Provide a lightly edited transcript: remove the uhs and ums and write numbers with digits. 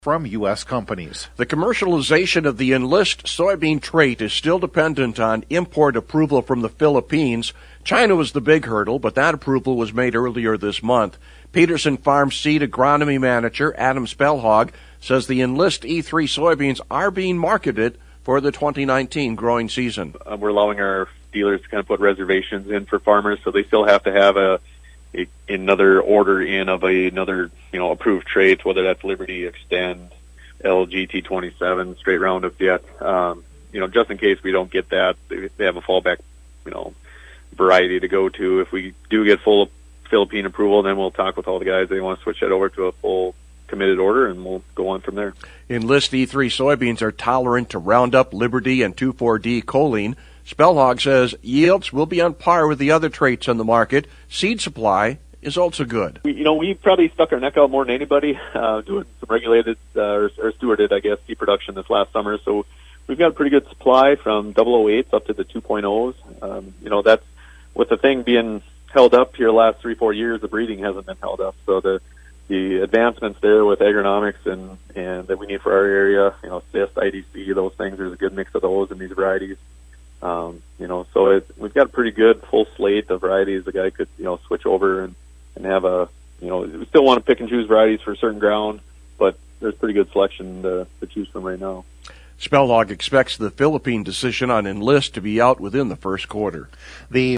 from U.S. companies. The commercialization of the Enlist soybean trait is still dependent on import approval from the Philippines. China was the big hurdle, but that approval was made earlier this month. Peterson Farm Seed Agronomy Manager Adam Spellhog says the Enlist E3 soybeans are being marketed for the 2019 growing season. We're allowing our dealers to kind of put reservations in for farmers, so they still have to have another order in of another approved trait, whether that's Liberty, Extend, LGT27, straight Roundup Jet. Just in case we don't get that, they have a fallback variety to go to. If we do get full Philippine approval, then we'll talk with all the guys. They want to switch that over to a full committed order, and we'll go on from there. Enlist E3 soybeans are tolerant to Roundup, Liberty, and 2,4-D choline. Spellhog says yields will be on par with the other traits on the market. Seed supply is also good. We probably stuck our neck out more than anybody doing some regulated or stewarded, seed production this last summer. So we've got a pretty good supply from 008s up to the 2.0s. That's with the thing being held up here the last 3-4 years, the breeding hasn't been held up. So the advancements there with agronomics and that we need for our area, CIST, IDC, those things, there's a good mix of those in these varieties. So we've got a pretty good full slate of varieties the guy could, switch over and have we still want to pick and choose varieties for a certain ground, but there's pretty good selection to choose from right now. Spellhog expects the Philippine decision on Enlist to be out within the first quarter. The